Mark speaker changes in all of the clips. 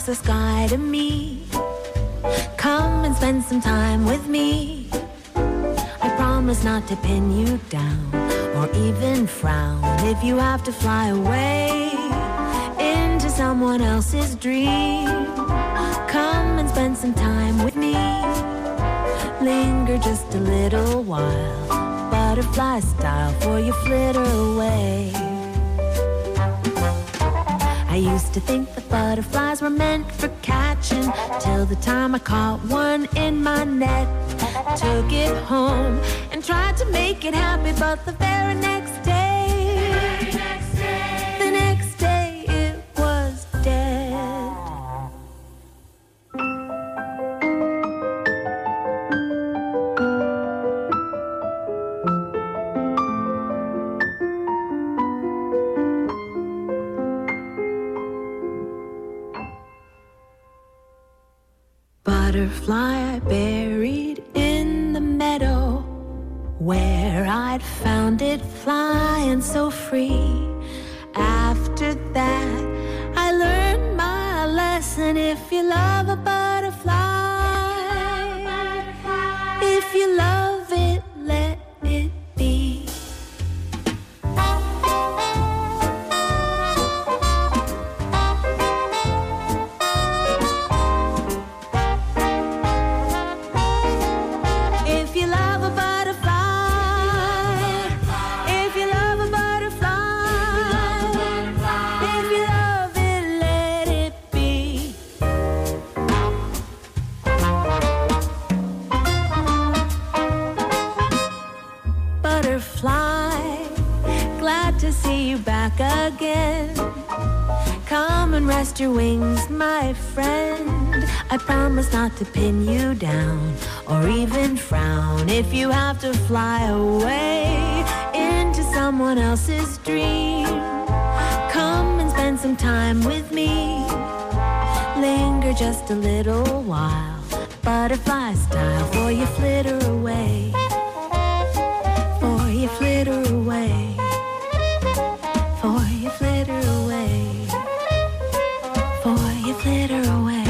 Speaker 1: the sky to me. Come and spend some time with me. I promise not to pin you down or even frown if you have to fly away into someone else's dream. Come and spend some time with me. Linger just a little while, butterfly style, for you flitter away. I used to think the butterflies were meant for catching, till the time I caught one in my net. Took it home and tried to make it happy, but the very next day, the next day it was dead. Butterfly I buried in the meadow, where I'd found it flying so free. After that, I learned my lesson. If you love a butterfly, if you love it, let it be. Again, come and rest your wings, my friend. I promise not to pin you down or even frown if you have to fly away into someone else's dream. Come and spend some time with me. Linger just a little while, butterfly style, for you flitter away, for you flitter away. For you flitter away, for you flitter away.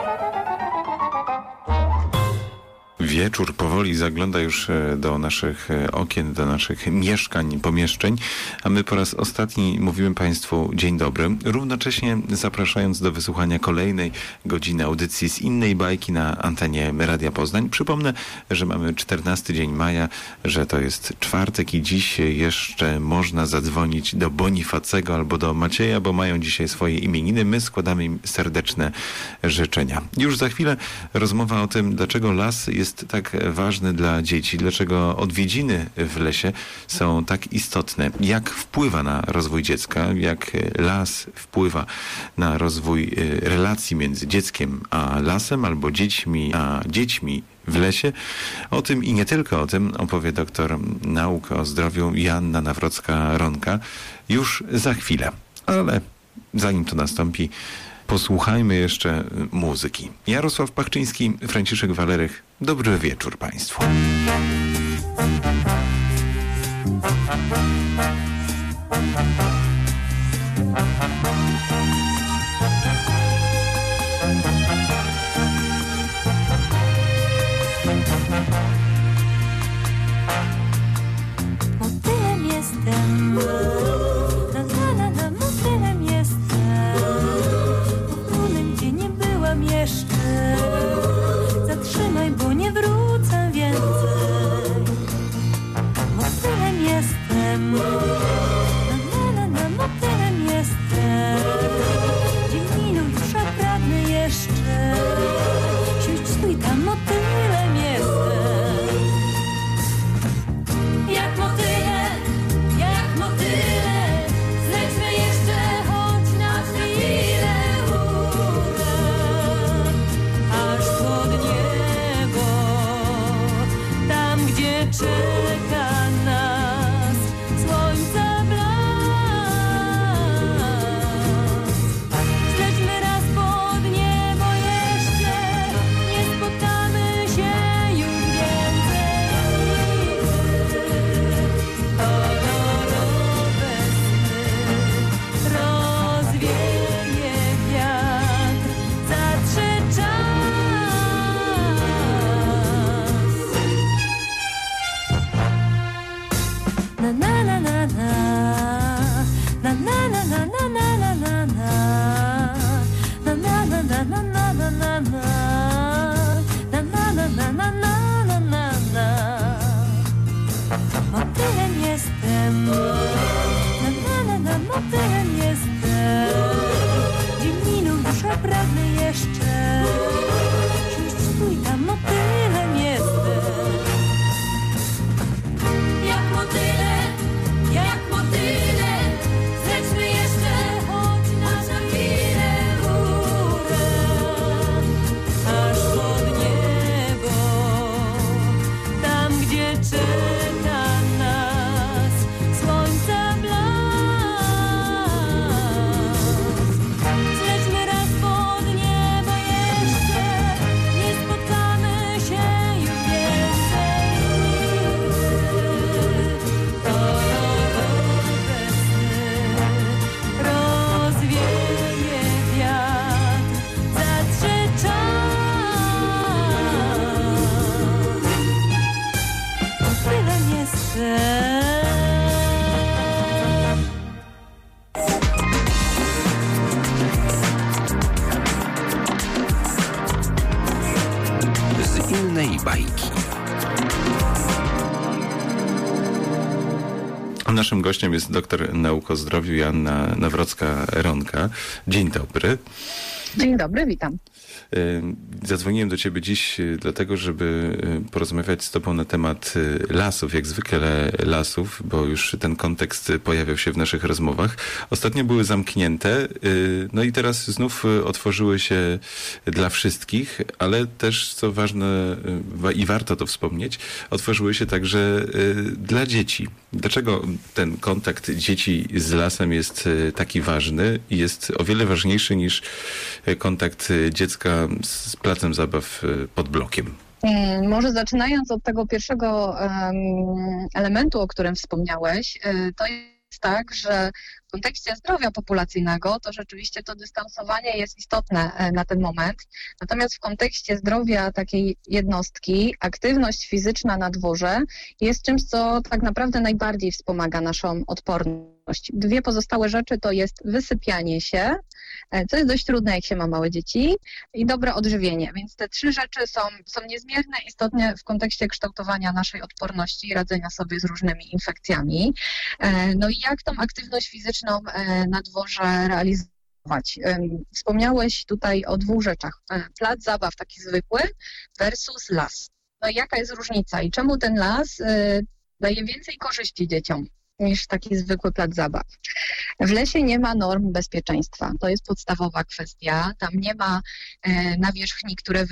Speaker 2: Wieczór powoli zagląda już do naszych okien, do naszych mieszkań, pomieszczeń, a my po raz ostatni mówimy Państwu dzień dobry, równocześnie zapraszając do wysłuchania kolejnej godziny audycji z innej bajki na antenie Radia Poznań. Przypomnę, że mamy 14 dzień maja, że to jest czwartek i dziś jeszcze można zadzwonić do Bonifacego albo do Macieja, bo mają dzisiaj swoje imieniny. My składamy im serdeczne życzenia. Już za chwilę rozmowa o tym, dlaczego las jest tak ważny dla dzieci, dlaczego odwiedziny w lesie są tak istotne, jak wpływa na rozwój dziecka, jak las wpływa na rozwój relacji między dzieckiem a lasem, albo dziećmi a dziećmi w lesie. O tym i nie tylko o tym opowie doktor nauk o zdrowiu Joanna Nawrocka-Ronka już za chwilę. Ale zanim to nastąpi, posłuchajmy jeszcze muzyki. Jarosław Pachczyński, Franciszek Walerych. Dobry wieczór Państwu.
Speaker 1: Motylem jestem, motylem jestem, motylem, gdzie nie byłam jeszcze. Zatrzymaj, bo nie wrócę więcej. Motylem jestem. motylem jestem. Dziewniną duszę pragnę jeszcze. Cześć, stój tam, motylem jestem. Jak motyle, zejdźmy jeszcze choć na chwilę w górę, aż pod niebo, tam gdzie czeka nas słońca blask. Zlećmy raz pod niebo jeszcze, nie spotkamy się już więcej nigdy. Rozwieje wiatr, zatrze czas. Tyle jestem.
Speaker 3: Z innej bajki.
Speaker 2: Naszym gościem jest doktor nauk o zdrowiu Joanna Nawrocka-Ronka. Dzień dobry.
Speaker 4: Dzień dobry, witam.
Speaker 2: Zadzwoniłem do ciebie dziś dlatego, żeby porozmawiać z tobą na temat lasów, jak zwykle lasów, bo już ten kontekst pojawiał się w naszych rozmowach. Ostatnio były zamknięte, no i teraz znów otworzyły się dla wszystkich, ale też, co ważne i warto to wspomnieć, otworzyły się także dla dzieci. Dlaczego ten kontakt dzieci z lasem jest taki ważny i jest o wiele ważniejszy niż kontakt dziecka z placem zabaw pod blokiem?
Speaker 4: Może zaczynając od tego pierwszego elementu, o którym wspomniałeś, to jest tak, że w kontekście zdrowia populacyjnego to rzeczywiście to dystansowanie jest istotne na ten moment. Natomiast w kontekście zdrowia takiej jednostki aktywność fizyczna na dworze jest czymś, co tak naprawdę najbardziej wspomaga naszą odporność. Dwie pozostałe rzeczy to jest wysypianie się, co jest dość trudne, jak się ma małe dzieci, i dobre odżywienie. Więc te trzy rzeczy są niezmiernie istotne w kontekście kształtowania naszej odporności i radzenia sobie z różnymi infekcjami. No i jak tą aktywność fizyczną na dworze realizować? Wspomniałeś tutaj o dwóch rzeczach. Plac zabaw taki zwykły versus las. No i jaka jest różnica i czemu ten las daje więcej korzyści dzieciom niż taki zwykły plac zabaw? W lesie nie ma norm bezpieczeństwa. To jest podstawowa kwestia. Tam nie ma nawierzchni, które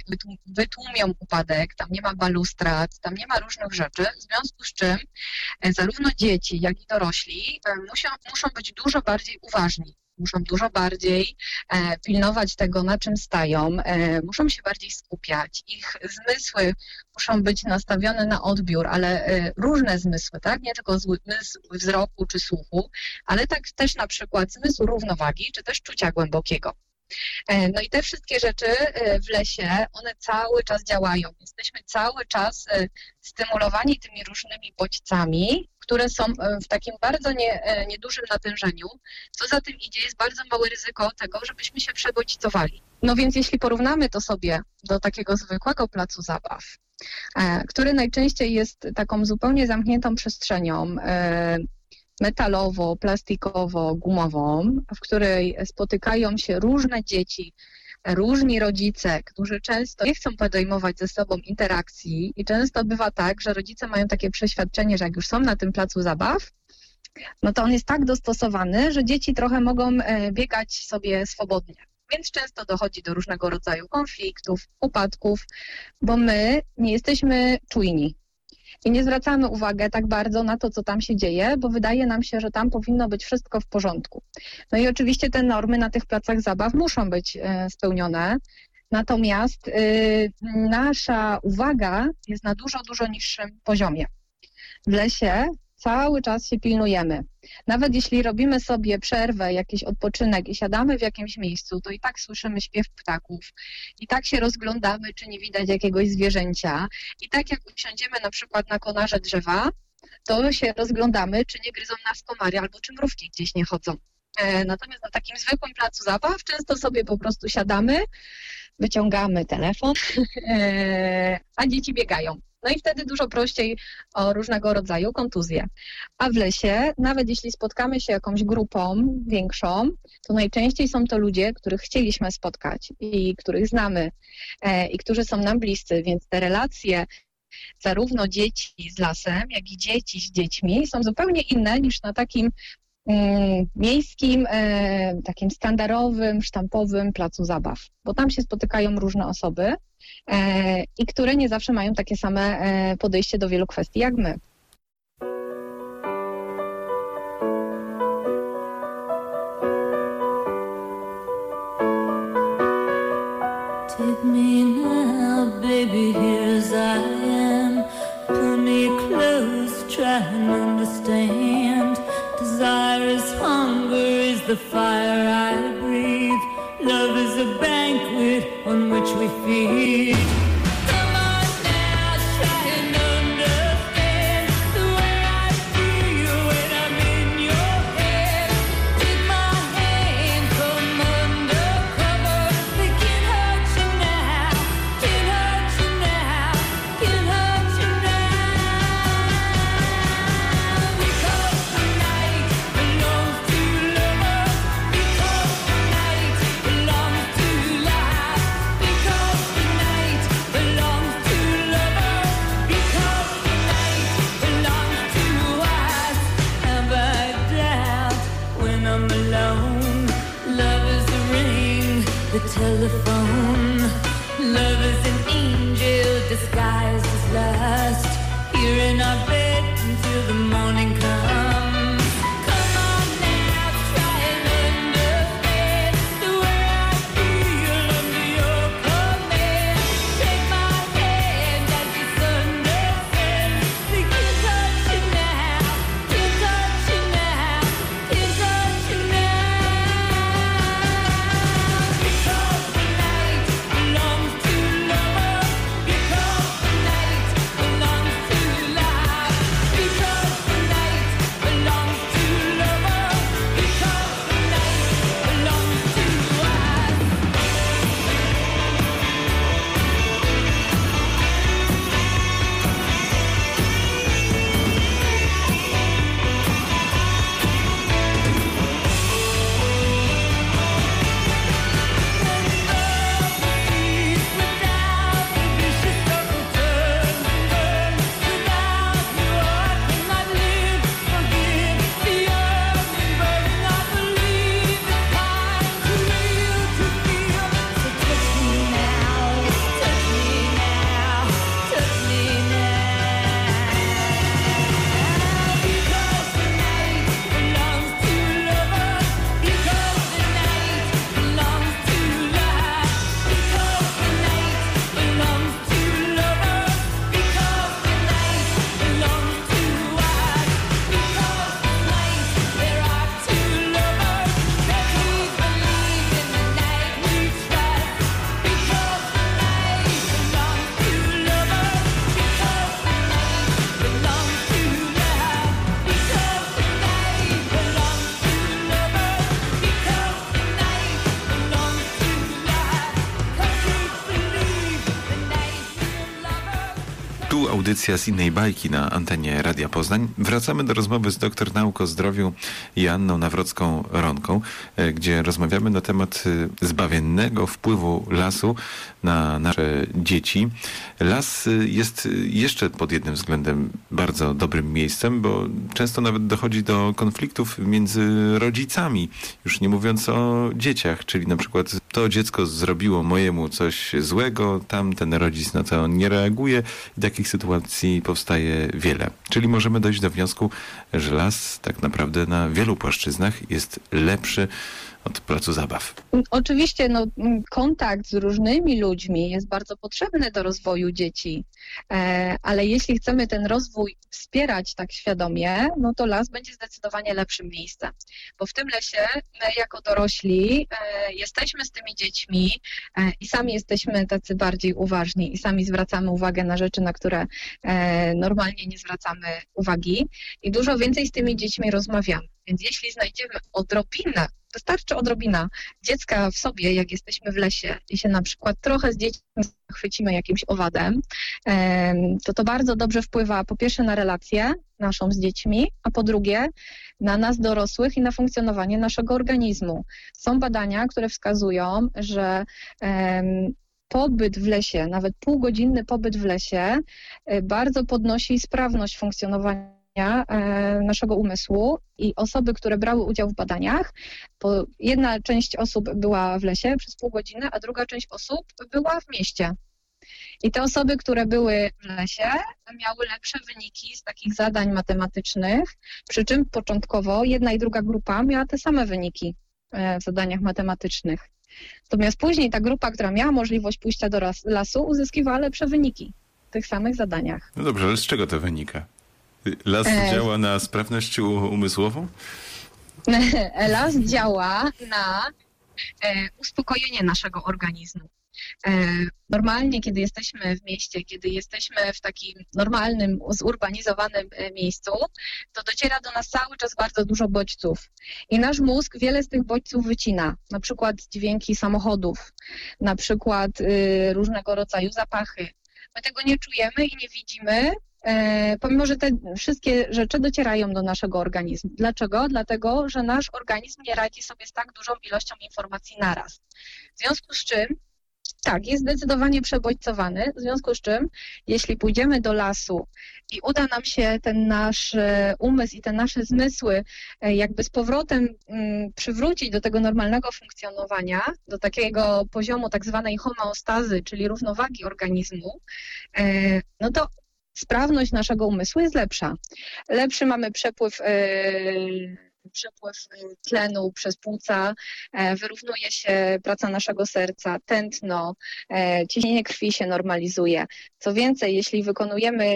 Speaker 4: wytłumią upadek, tam nie ma balustrad, tam nie ma różnych rzeczy, w związku z czym zarówno dzieci, jak i dorośli muszą być dużo bardziej uważni. Muszą dużo bardziej pilnować tego, na czym stają, muszą się bardziej skupiać. Ich zmysły muszą być nastawione na odbiór, ale różne zmysły, tak? Nie tylko zmysł wzroku czy słuchu, ale tak też na przykład zmysł równowagi, czy też czucia głębokiego. No i te wszystkie rzeczy w lesie, one cały czas działają. Jesteśmy cały czas stymulowani tymi różnymi bodźcami, które są w takim bardzo niedużym natężeniu. Co za tym idzie, jest bardzo małe ryzyko tego, żebyśmy się przebodźcowali. No więc jeśli porównamy to sobie do takiego zwykłego placu zabaw, który najczęściej jest taką zupełnie zamkniętą przestrzenią, metalowo, plastikowo, gumową, w której spotykają się różne dzieci, różni rodzice, którzy często nie chcą podejmować ze sobą interakcji i często bywa tak, że rodzice mają takie przeświadczenie, że jak już są na tym placu zabaw, no to on jest tak dostosowany, że dzieci trochę mogą biegać sobie swobodnie. Więc często dochodzi do różnego rodzaju konfliktów, upadków, bo my nie jesteśmy czujni. I nie zwracamy uwagi tak bardzo na to, co tam się dzieje, bo wydaje nam się, że tam powinno być wszystko w porządku. No i oczywiście te normy na tych placach zabaw muszą być spełnione, natomiast nasza uwaga jest na dużo, dużo niższym poziomie. W lesie cały czas się pilnujemy. Nawet jeśli robimy sobie przerwę, jakiś odpoczynek i siadamy w jakimś miejscu, to i tak słyszymy śpiew ptaków, i tak się rozglądamy, czy nie widać jakiegoś zwierzęcia, i tak jak usiądziemy na przykład na konarze drzewa, to się rozglądamy, czy nie gryzą nas komary albo czy mrówki gdzieś nie chodzą. Natomiast na takim zwykłym placu zabaw często sobie po prostu siadamy, wyciągamy telefon, a dzieci biegają. No i wtedy dużo prościej o różnego rodzaju kontuzje. A w lesie, nawet jeśli spotkamy się jakąś grupą większą, to najczęściej są to ludzie, których chcieliśmy spotkać i których znamy i którzy są nam bliscy, więc te relacje zarówno dzieci z lasem, jak i dzieci z dziećmi są zupełnie inne niż na takim miejskim, takim standardowym, sztampowym placu zabaw, bo tam się spotykają różne osoby i które nie zawsze mają takie same podejście do wielu kwestii jak my.
Speaker 1: Take me now, baby, here as I am. Pull me close, try and understand. Desire is hunger, is the fire I breathe. Love is a banquet on which we feed. Come on now, try and understand the way I feel when I'm in your head. Take my hand, come undercover. It can't hurt you now, can't hurt you now, can't hurt you now. Because the night belongs to lovers. Because the night belongs to life. Because the night belongs to lovers. Because the night belongs to us. Have I doubt when I'm alone? Love is the ring, the telephone. Love is an angel disguised as lust. Here in our bed until the morning comes. Come on now, try and understand the way I feel under your command. Take my hand as the sun descends. We can't touch you now, can't touch you now, can't touch you now. Because the night belongs to lovers. Because the night belongs to life. Because the night belongs to lovers. Because the night belongs to us.
Speaker 2: Tu audycja z innej bajki na antenie Radia Poznań. Wracamy do rozmowy z doktor nauk o zdrowiu Joanną Nawrocką-Ronką, gdzie rozmawiamy na temat zbawiennego wpływu lasu na nasze dzieci. Las jest jeszcze pod jednym względem bardzo dobrym miejscem, bo często nawet dochodzi do konfliktów między rodzicami, już nie mówiąc o dzieciach, czyli na przykład to dziecko zrobiło mojemu coś złego, tamten rodzic na to nie reaguje i takich sytuacji powstaje wiele. Czyli możemy dojść do wniosku, że las tak naprawdę na wielu płaszczyznach jest lepszy od placu zabaw.
Speaker 4: Oczywiście kontakt z różnymi ludźmi jest bardzo potrzebny do rozwoju dzieci, ale jeśli chcemy ten rozwój wspierać tak świadomie, no to las będzie zdecydowanie lepszym miejscem, bo w tym lesie my jako dorośli jesteśmy z tymi dziećmi i sami jesteśmy tacy bardziej uważni i sami zwracamy uwagę na rzeczy, na które normalnie nie zwracamy uwagi i dużo więcej z tymi dziećmi rozmawiamy. Więc jeśli znajdziemy odrobinę Wystarczy odrobina dziecka w sobie, jak jesteśmy w lesie i się na przykład trochę z dziećmi chwycimy jakimś owadem, to bardzo dobrze wpływa po pierwsze na relację naszą z dziećmi, a po drugie na nas dorosłych i na funkcjonowanie naszego organizmu. Są badania, które wskazują, że pobyt w lesie, nawet półgodzinny pobyt w lesie bardzo podnosi sprawność funkcjonowania naszego umysłu i osoby, które brały udział w badaniach, bo jedna część osób była w lesie przez pół godziny, a druga część osób była w mieście. I te osoby, które były w lesie, miały lepsze wyniki z takich zadań matematycznych, przy czym początkowo jedna i druga grupa miała te same wyniki w zadaniach matematycznych. Natomiast później ta grupa, która miała możliwość pójścia do lasu, uzyskiwała lepsze wyniki w tych samych zadaniach.
Speaker 2: No dobrze, ale z czego to wynika? Las działa na sprawność umysłową?
Speaker 4: Las działa na uspokojenie naszego organizmu. Normalnie, kiedy jesteśmy w mieście, kiedy jesteśmy w takim normalnym, zurbanizowanym miejscu, to dociera do nas cały czas bardzo dużo bodźców. I nasz mózg wiele z tych bodźców wycina. Na przykład dźwięki samochodów, na przykład różnego rodzaju zapachy. My tego nie czujemy i nie widzimy, pomimo że te wszystkie rzeczy docierają do naszego organizmu. Dlaczego? Dlatego, że nasz organizm nie radzi sobie z tak dużą ilością informacji naraz. W związku z czym, tak, jest zdecydowanie przebodźcowany, w związku z czym, jeśli pójdziemy do lasu i uda nam się ten nasz umysł i te nasze zmysły jakby z powrotem przywrócić do tego normalnego funkcjonowania, do takiego poziomu tak zwanej homeostazy, czyli równowagi organizmu, no to sprawność naszego umysłu jest lepsza. Lepszy mamy przepływ tlenu przez płuca, wyrównuje się praca naszego serca, tętno, ciśnienie krwi się normalizuje. Co więcej, jeśli wykonujemy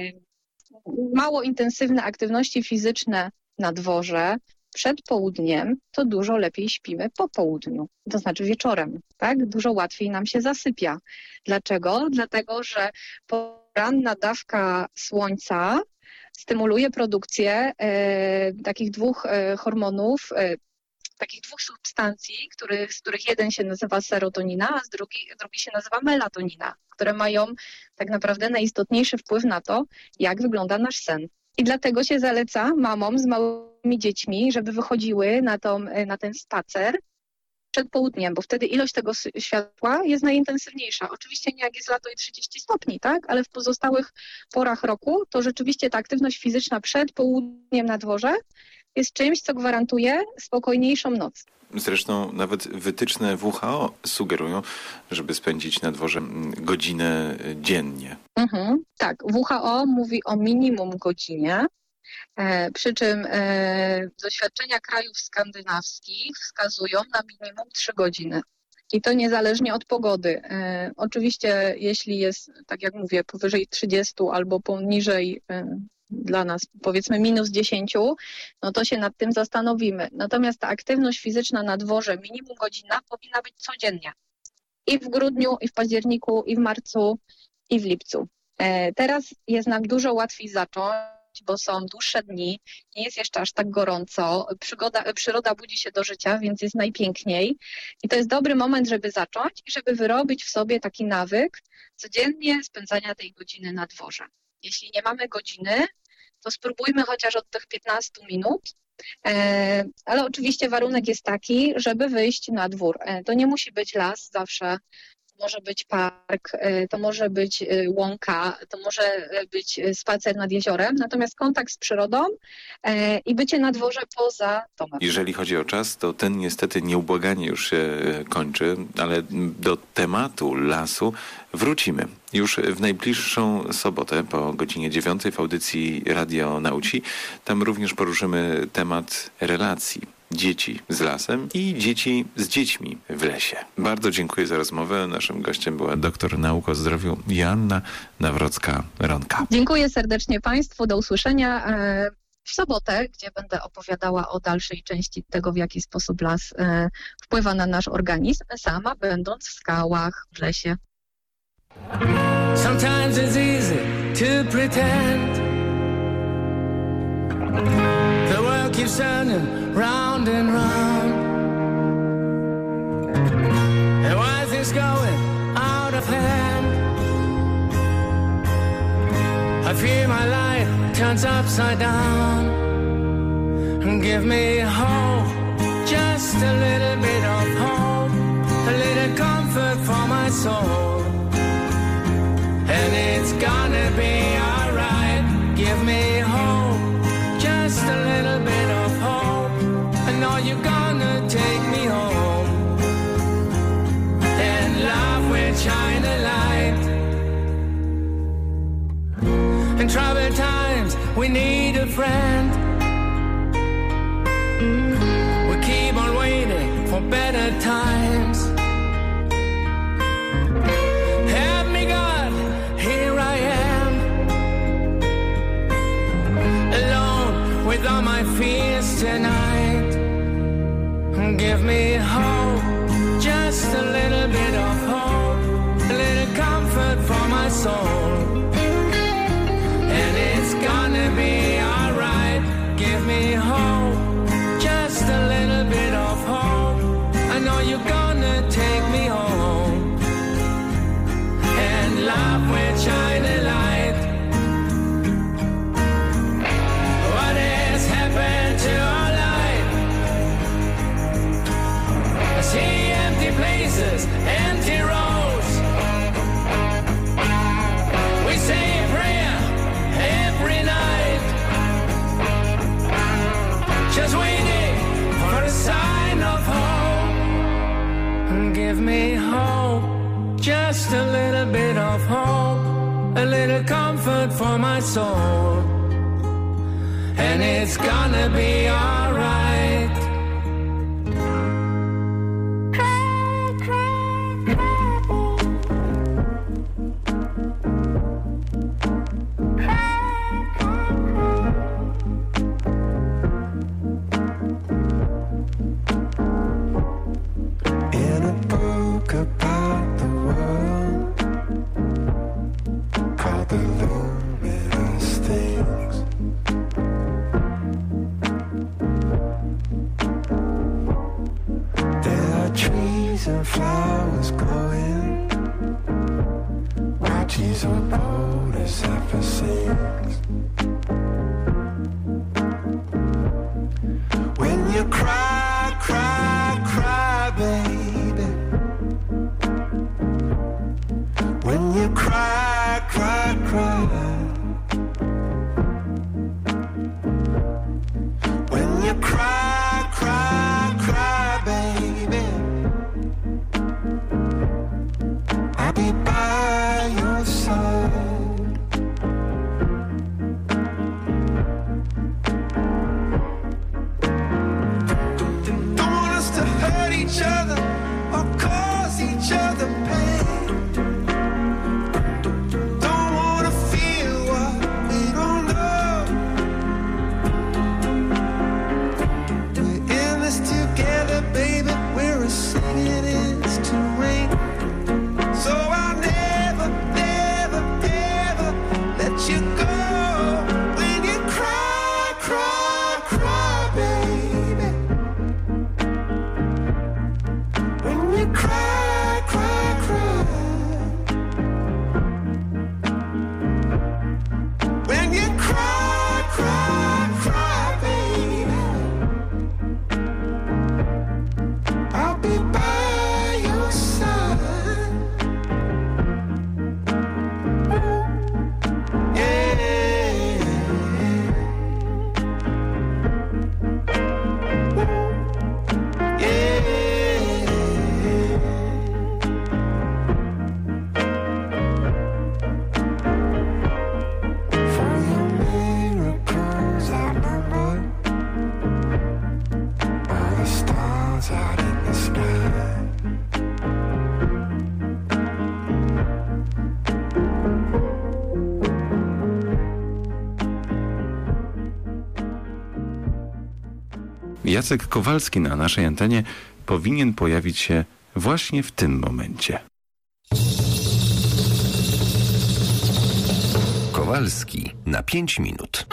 Speaker 4: mało intensywne aktywności fizyczne na dworze przed południem, to dużo lepiej śpimy po południu, to znaczy wieczorem, tak? Dużo łatwiej nam się zasypia. Dlaczego? Dlatego, że poranna dawka słońca stymuluje produkcję takich dwóch hormonów, takich dwóch substancji, z których jeden się nazywa serotonina, a drugi się nazywa melatonina, które mają tak naprawdę najistotniejszy wpływ na to, jak wygląda nasz sen. I dlatego się zaleca mamom z małymi dziećmi, żeby wychodziły na ten spacer przed południem, bo wtedy ilość tego światła jest najintensywniejsza. Oczywiście nie jak jest lato i 30 stopni, tak? Ale w pozostałych porach roku to rzeczywiście ta aktywność fizyczna przed południem na dworze jest czymś, co gwarantuje spokojniejszą noc.
Speaker 2: Zresztą nawet wytyczne WHO sugerują, żeby spędzić na dworze godzinę dziennie.
Speaker 4: Tak, WHO mówi o minimum godzinie. Przy czym doświadczenia krajów skandynawskich wskazują na minimum 3 godziny. I to niezależnie od pogody. Oczywiście jeśli jest, tak jak mówię, powyżej 30 albo poniżej dla nas powiedzmy minus 10, no to się nad tym zastanowimy. Natomiast ta aktywność fizyczna na dworze minimum godzina powinna być codziennie. I w grudniu, i w październiku, i w marcu, i w lipcu. Teraz jest nam dużo łatwiej zacząć, bo są dłuższe dni, nie jest jeszcze aż tak gorąco, przyroda budzi się do życia, więc jest najpiękniej i to jest dobry moment, żeby zacząć i żeby wyrobić w sobie taki nawyk codziennie spędzania tej godziny na dworze. Jeśli nie mamy godziny, to spróbujmy chociaż od tych 15 minut, ale oczywiście warunek jest taki, żeby wyjść na dwór. To nie musi być las zawsze. To może być park, to może być łąka, to może być spacer nad jeziorem, natomiast kontakt z przyrodą i bycie na dworze poza domem.
Speaker 2: Jeżeli chodzi o czas, to ten niestety nieubłaganie już się kończy, ale do tematu lasu wrócimy. Już w najbliższą sobotę po godzinie 9 w audycji Radio Nauci. Tam również poruszymy temat relacji dzieci z lasem i dzieci z dziećmi w lesie. Bardzo dziękuję za rozmowę. Naszym gościem była doktor nauk o zdrowiu Joanna Nawrocka-Ronka.
Speaker 4: Dziękuję serdecznie Państwu. Do usłyszenia w sobotę, gdzie będę opowiadała o dalszej części tego, w jaki sposób las wpływa na nasz organizm, sama będąc w skałach, w lesie.
Speaker 5: Sometimes it's easy to pretend the world keeps turning round and round. of hand. I fear my life turns upside down. Give me hope, just a little bit of hope, a little comfort for my soul. And it's gonna be alright. Give me hope, just a little bit of hope. I know you're gonna take me home, and love will shine a light. In troubled times, we need a friend. We keep on waiting for better times. Help me, God, here I am, alone with all my fears tonight. Give me hope, just a little bit of hope, a little comfort for my soul. And it's gonna be alright. Give me hope, just a little bit of hope. I know you're gonna take me home, and love will shine a light. What has happened to our life? I see empty places, empty roads. We say a prayer every night, just waiting for a sign of hope. Give me hope, just a little bit of hope, a little comfort for my soul. And it's gonna be alright.
Speaker 2: Jacek Kowalski na naszej antenie powinien pojawić się właśnie w tym momencie.
Speaker 3: Kowalski na 5 minut.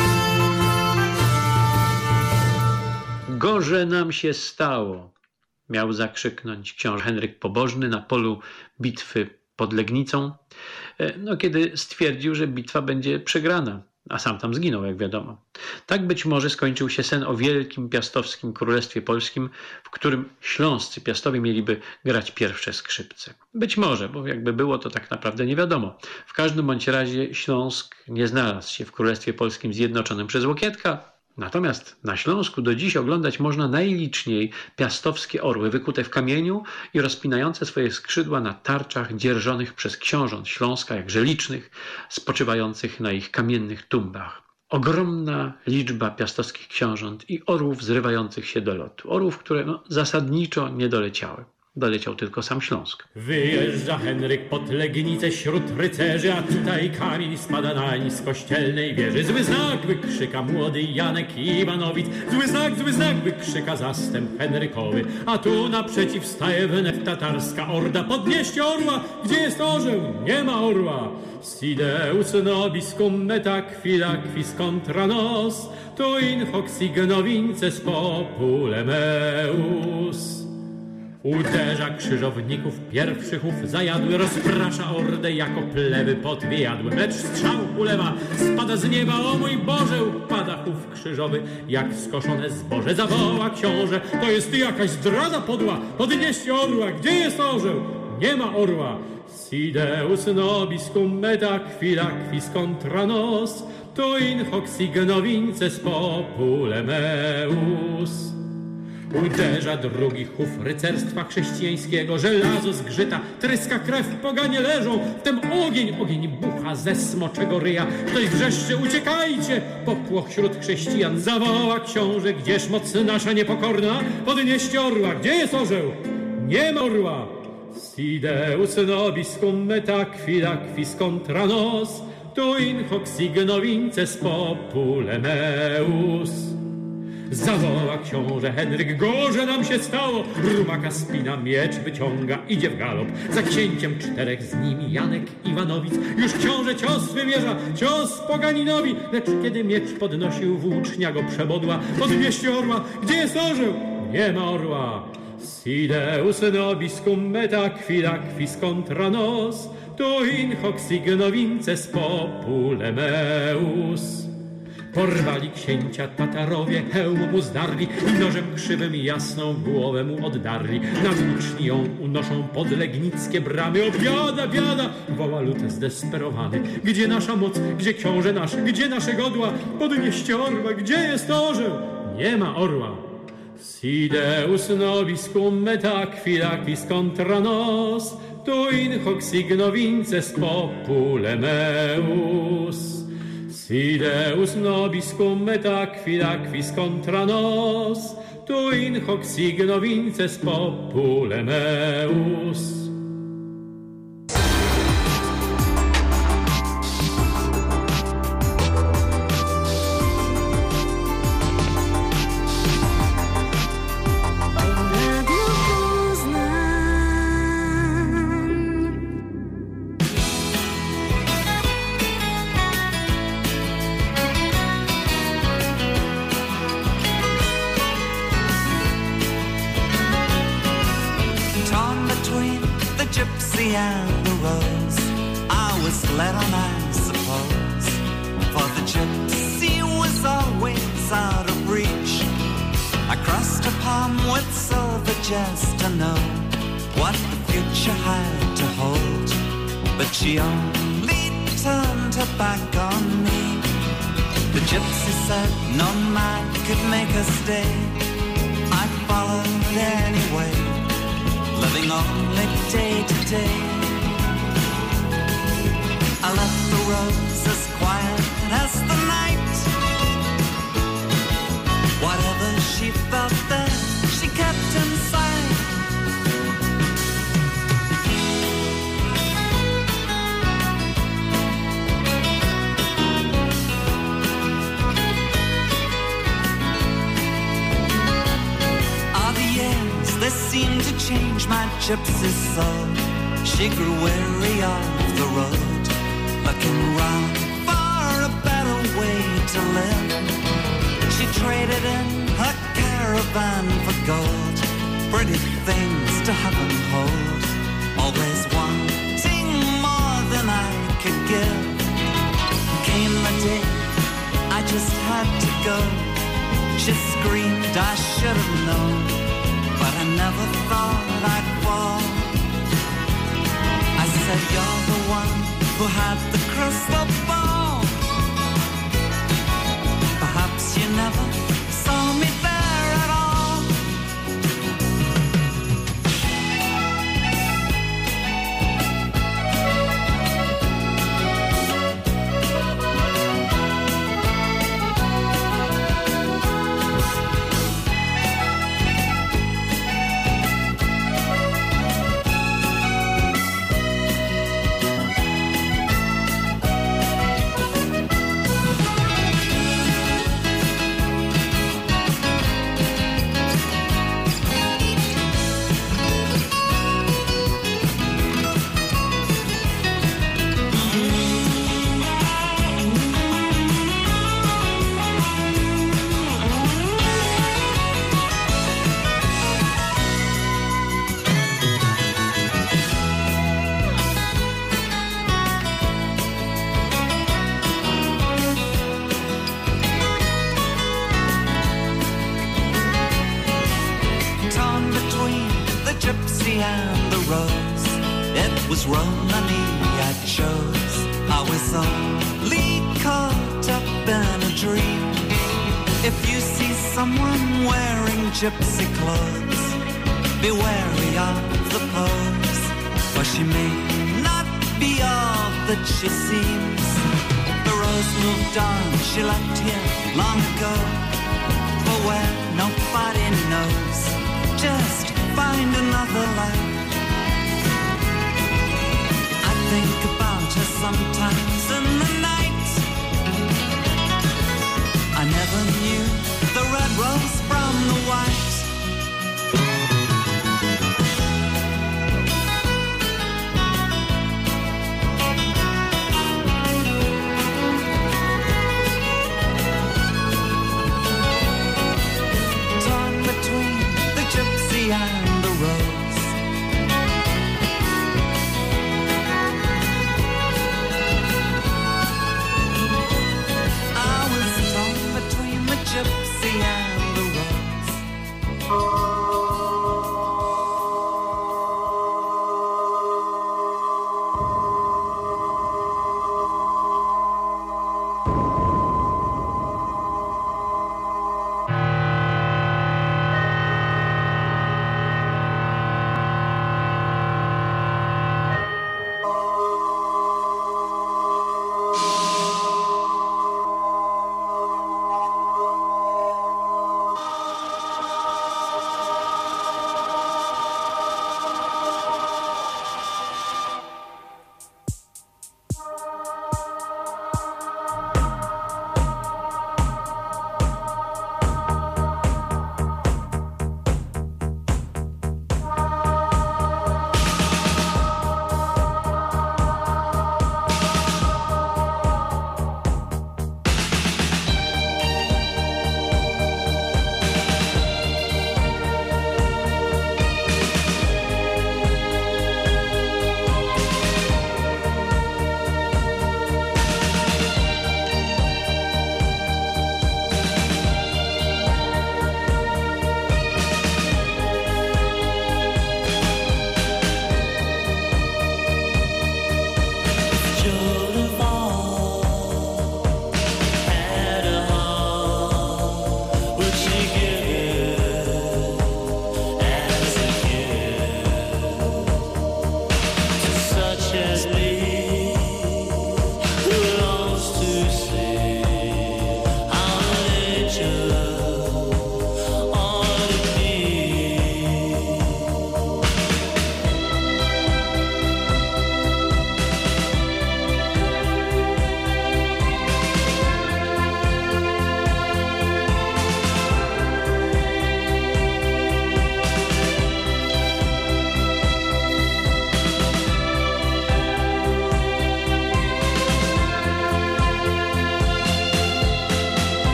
Speaker 6: Gorze nam się stało. miał zakrzyknąć książę Henryk Pobożny na polu bitwy pod Legnicą, kiedy stwierdził, że bitwa będzie przegrana, a sam tam zginął, jak wiadomo. Tak być może skończył się sen o wielkim piastowskim królestwie polskim, w którym śląscy piastowie mieliby grać pierwsze skrzypce. Być może, bo jakby było, to tak naprawdę nie wiadomo. W każdym bądź razie Śląsk nie znalazł się w Królestwie Polskim zjednoczonym przez Łokietka. Natomiast na Śląsku do dziś oglądać można najliczniej piastowskie orły wykute w kamieniu i rozpinające swoje skrzydła na tarczach dzierżonych przez książąt Śląska, jakże licznych, spoczywających na ich kamiennych tumbach. Ogromna liczba piastowskich książąt i orłów zrywających się do lotu. Orłów, które zasadniczo nie doleciały. Doleciał tylko sam Śląsk.
Speaker 7: Wyjeżdża Henryk pod Legnicę wśród rycerzy, a tutaj kamień spada nań z kościelnej wieży. Zły znak, wykrzyka młody Janek Iwanowicz. Zły znak, wykrzyka zastęp Henrykowy. A tu naprzeciw staje wnet tatarska orda. Podnieście orła, gdzie jest orzeł? Nie ma orła. Sideus nobis cum meta quila quis contra nos, tu in hoc signo vinces popule meus. Uderza krzyżowników pierwszych ów zajadły, rozprasza ordę jako plewy pod wiejadłem. Lecz strzał ulewa, spada z nieba, o mój Boże, upada ów krzyżowy jak skoszone zboże. Zawoła książę, to jest jakaś zdrada podła, podnieście orła, gdzie jest orzeł? Nie ma orła. Sideus nobis cum meta quila quis contra nos, tu in hoc signo vinces popule meus. Uderza drugi chów rycerstwa chrześcijańskiego, żelazo zgrzyta, tryska krew, poganie leżą, wtem ogień bucha ze smoczego ryja. Ktoś wrzeszczy, uciekajcie, popłoch wśród chrześcijan. Zawoła książę, gdzież moc nasza niepokorna? Podnieście orła, gdzie jest orzeł? Nie ma orła. Sideus nobis cum meta quila quis contra nos, tu in hoc signo vinces popule meus. Zawoła książę Henryk, gorze nam się stało. Rumaka spina, miecz wyciąga, idzie w galop. Za księciem czterech, z nimi Janek Iwanowicz. Już książę cios wymierza, cios poganinowi. Lecz kiedy miecz podnosił, włócznia go przebodła. Podnieście orła, gdzie jest orzeł? Nie ma orła. Sideus nobis cum meta quila quis contra nos, tu in hoc signo vinces popule meus. Porwali księcia Tatarowie, hełm mu zdarli i nożem krzywym jasną głowę mu oddarli. Na włóczni ją unoszą pod legnickie bramy. O biada, biada, woła lud zdesperowany. Gdzie nasza moc, gdzie książę nasz, gdzie nasze godła? Podnieście orła, gdzie jest orzeł? Nie ma orła. Sideus nobis cum meta quila quis contra nos, tu in hoc signo vinces popule meus. Sideus nobis cum meta quila quis contra nos, tu in hoc signo vinces popule meus.
Speaker 8: And the rose, I was led on, I suppose, for the gypsy was always out of reach. I crossed a palm with silver just to know what the future had to hold, but she only turned her back on me. The gypsy said no man could make her stay. I followed anyway, living only day to day. I left the rose as quiet as the night. Whatever she felt there, she kept inside. All the years, they seemed to change my gypsy soul. She grew weary of the road, looking round for a better way to live. She traded in her caravan for gold pretty things to have and hold, always wanting more than I could give. Came the day I just had to go. She screamed, I should have known, but I never thought I'd fall. I said, you're the one who had the crystal ball. Perhaps you never saw me there at all. And the rose, it was Romany I chose. I was only caught up in a dream. If you see someone wearing gypsy clothes, be wary of the pose, for she may not be all that she seems. The rose moved on, she left here long ago, for where nobody knows, just find another life. I think about her sometimes in the night. I never knew the red rose from the white. Torn between the gypsy and the rose. I was torn between the gypsy and the rose.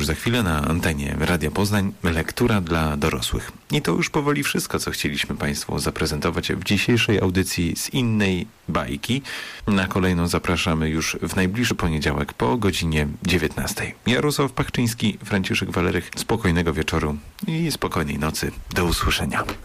Speaker 2: już za chwilę na antenie Radia Poznań lektura dla dorosłych. I to już powoli wszystko, co chcieliśmy Państwu zaprezentować w dzisiejszej audycji z innej bajki. Na kolejną zapraszamy już w najbliższy poniedziałek po godzinie 19. Jarosław Pachczyński, Franciszek Walerych. Spokojnego wieczoru i spokojnej nocy. Do usłyszenia.